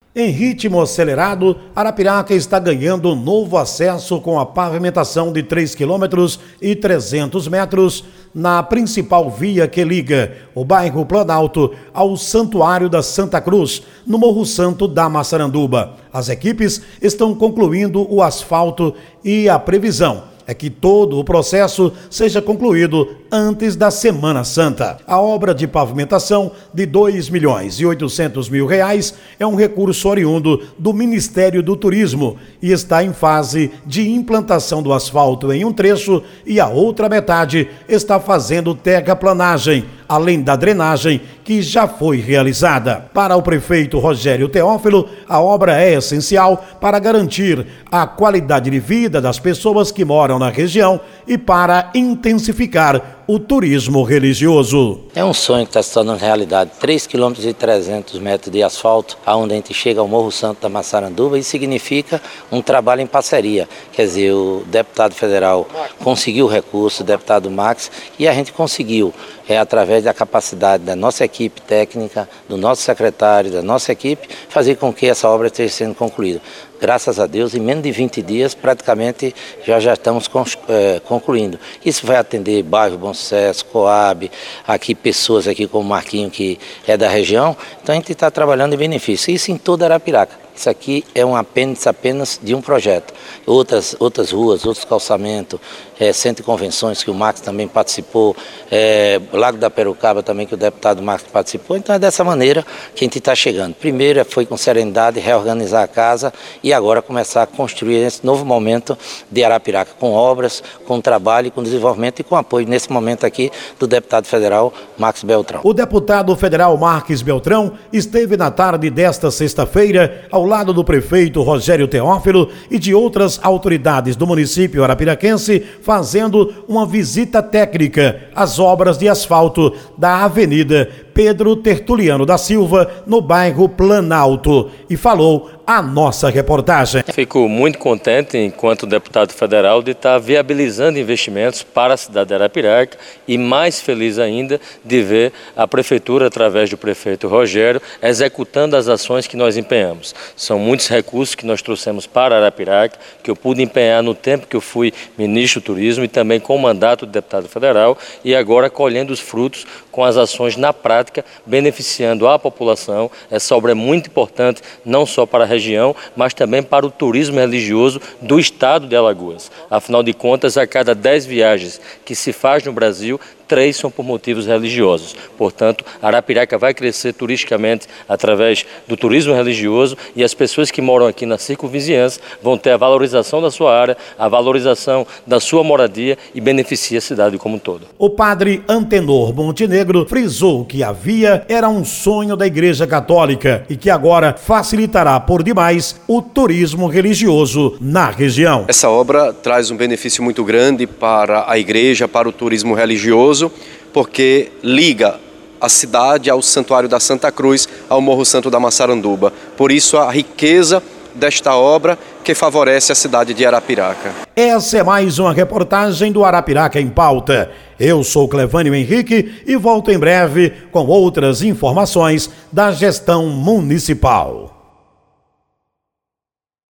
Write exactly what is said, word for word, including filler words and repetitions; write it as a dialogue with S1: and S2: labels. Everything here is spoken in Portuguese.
S1: Em ritmo acelerado, Arapiraca está ganhando novo acesso com a pavimentação de três quilômetros e trezentos metros na principal via que liga o bairro Planalto ao Santuário da Santa Cruz, no Morro Santo da Massaranduba. As equipes estão concluindo o asfalto e a previsão é que todo o processo seja concluído antes da Semana Santa. A obra de pavimentação de dois milhões e oitocentos mil reais é um recurso oriundo do Ministério do Turismo e está em fase de implantação do asfalto em um trecho e a outra metade está fazendo terraplanagem, além da drenagem que já foi realizada. Para o prefeito Rogério Teófilo, a obra é essencial para garantir a qualidade de vida das pessoas que moram na região e para intensificar o turismo religioso.
S2: É um sonho que está se tornando realidade. três quilômetros e trezentos metros de asfalto, aonde a gente chega ao Morro Santo da Massaranduba, e significa um trabalho em parceria. Quer dizer, o deputado federal conseguiu o recurso, o deputado Max, e a gente conseguiu, é, através da capacidade da nossa equipe técnica, do nosso secretário, da nossa equipe, fazer com que essa obra esteja sendo concluída. Graças a Deus, em menos de vinte dias, praticamente já já estamos é, concluindo. Isso vai atender bairro Bom Sucesso, Coab, aqui pessoas aqui como Marquinho, que é da região. Então a gente está trabalhando em benefício. Isso em toda Arapiraca. Isso aqui é um apêndice apenas de um projeto. Outras, outras ruas, outros calçamentos, é, centro de convenções que o Max também participou, é, Lago da Perucaba também que o deputado Max participou. Então é dessa maneira que a gente está chegando. Primeiro foi com serenidade reorganizar a casa e agora começar a construir esse novo momento de Arapiraca, com obras, com trabalho, com desenvolvimento e com apoio nesse momento aqui do deputado federal Marques Beltrão.
S1: O deputado federal Marques Beltrão esteve na tarde desta sexta-feira ao lado do prefeito Rogério Teófilo e de outras autoridades do município arapiraquense, fazendo uma visita técnica às obras de asfalto da Avenida Pedro Tertuliano da Silva, no bairro Planalto, e falou a nossa reportagem.
S3: Fico muito contente, enquanto deputado federal, de estar viabilizando investimentos para a cidade de Arapiraca e mais feliz ainda de ver a prefeitura, através do prefeito Rogério, executando as ações que nós empenhamos. São muitos recursos que nós trouxemos para Arapiraca, que eu pude empenhar no tempo que eu fui ministro do Turismo e também com o mandato de deputado federal, e agora colhendo os frutos com as ações na prática, beneficiando a população. Essa obra é muito importante, não só para a região, mas também para o turismo religioso do estado de Alagoas. Afinal de contas, a cada dez viagens que se faz no Brasil, três são por motivos religiosos. Portanto, Arapiraca vai crescer turisticamente através do turismo religioso e as pessoas que moram aqui na circunvizinhança vão ter a valorização da sua área, a valorização da sua moradia e beneficia a cidade como um todo.
S1: O padre Antenor Montenegro frisou que a via era um sonho da Igreja Católica e que agora facilitará por demais o turismo religioso na região.
S4: Essa obra traz um benefício muito grande para a igreja, para o turismo religioso, porque liga a cidade ao Santuário da Santa Cruz, ao Morro Santo da Massaranduba. Por isso a riqueza desta obra que favorece a cidade de Arapiraca.
S1: Essa é mais uma reportagem do Arapiraca em Pauta. Eu sou Clevânio Henrique e volto em breve com outras informações da gestão municipal.